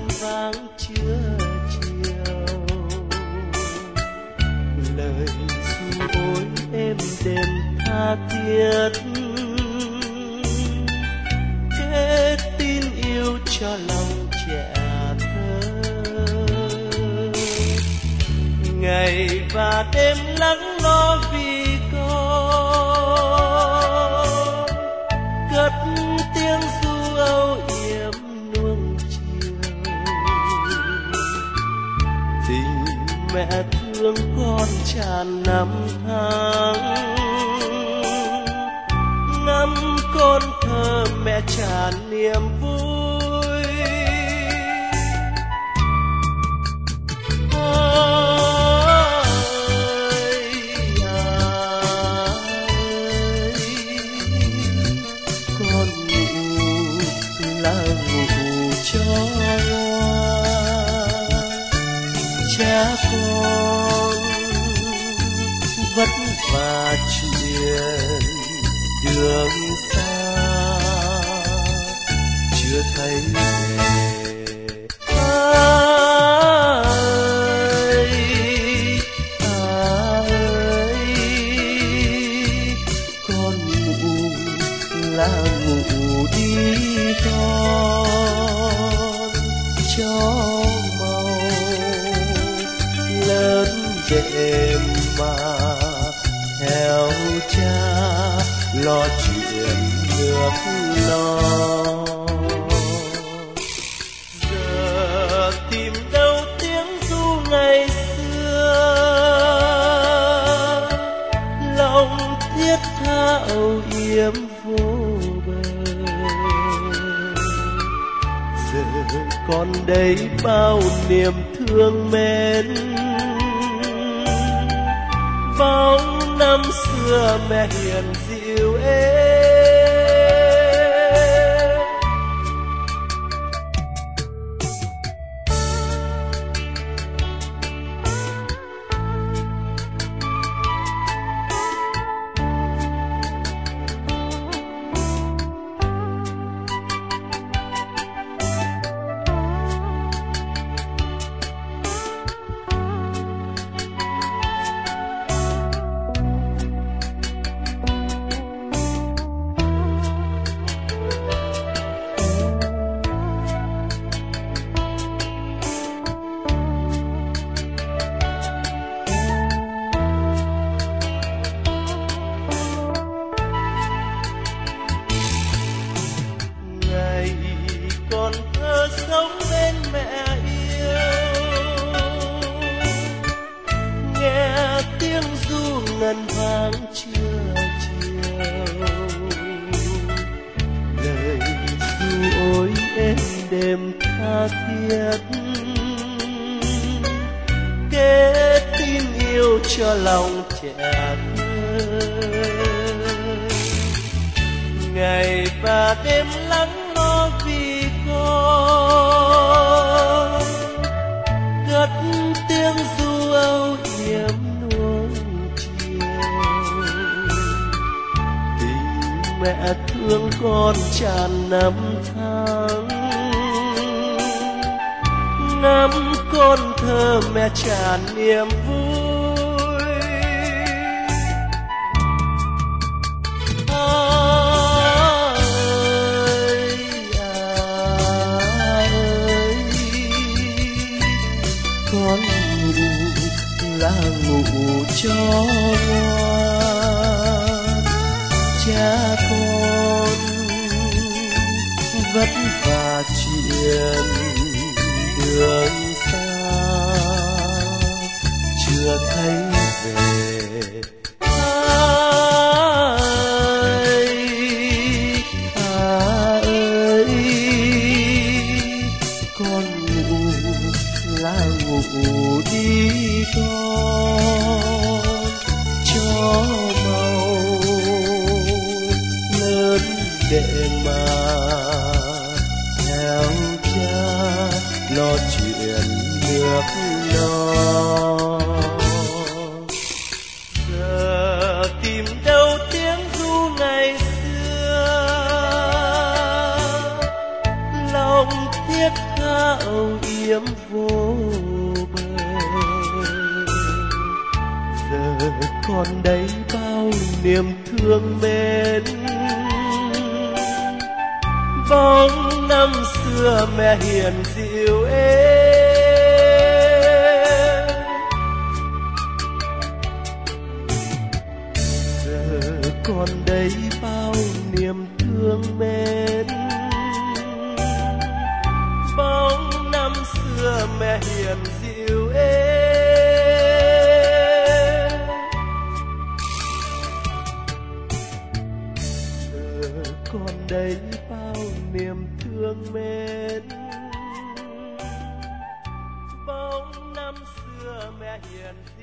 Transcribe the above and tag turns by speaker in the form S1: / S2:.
S1: ngân vang trưa chiều. Lời ru ôi êm đềm tha thiết, kết tin yêu cho lòng trẻ thơ. Ngày và đêm lắng lo vì con, cất tiếng ru âu yếm nuông chiều. Tình mẹ thương con tràn năm tháng, năm con thơ mẹ tràn niềm vui. Con ngủ là ngủ cho cha con vất vả chuyện đường xa chưa thấy về. Con ngủ là ngủ đi con cho màu lớn đệm mà theo cha lo chuyện nước non. Giờ tìm đâu tiếng ru ngày xưa, lòng thiết tha âu yếm vô bờ. Giờ còn đây bao niềm thương mến, bóng năm xưa mẹ hiền dịu êm. Còn thơ sống bên mẹ yêu, nghe tiếng ru ngân vang trưa chiều. Lời ru ôi êm đềm tha thiết, kết tin yêu cho lòng trẻ thơ. Ngày và đêm lắng lo vì con, cất tiếng ru âu yếm nuông chiều. Tình mẹ thương con tràn năm tháng, năm con thơ mẹ tràn niềm vui. Con ngủ là ngủ cho ngoan, cha con vất vả chuyện đường xa chưa thấy về. Con ngủ là ngủ đi con cho màu lớn để mà theo cha lo chuyện nước non. Giờ tìm đâu tiếng ru ngày xưa, lòng thiết tha âu yếm vô bờ. Giờ còn đây bao niềm thương mến, bóng năm xưa mẹ hiền dịu êm. Giờ còn đây bao niềm thương mến, bóng năm xưa mẹ hiền dịu êm. Giờ còn đây bao niềm thương mến, bóng năm xưa mẹ hiền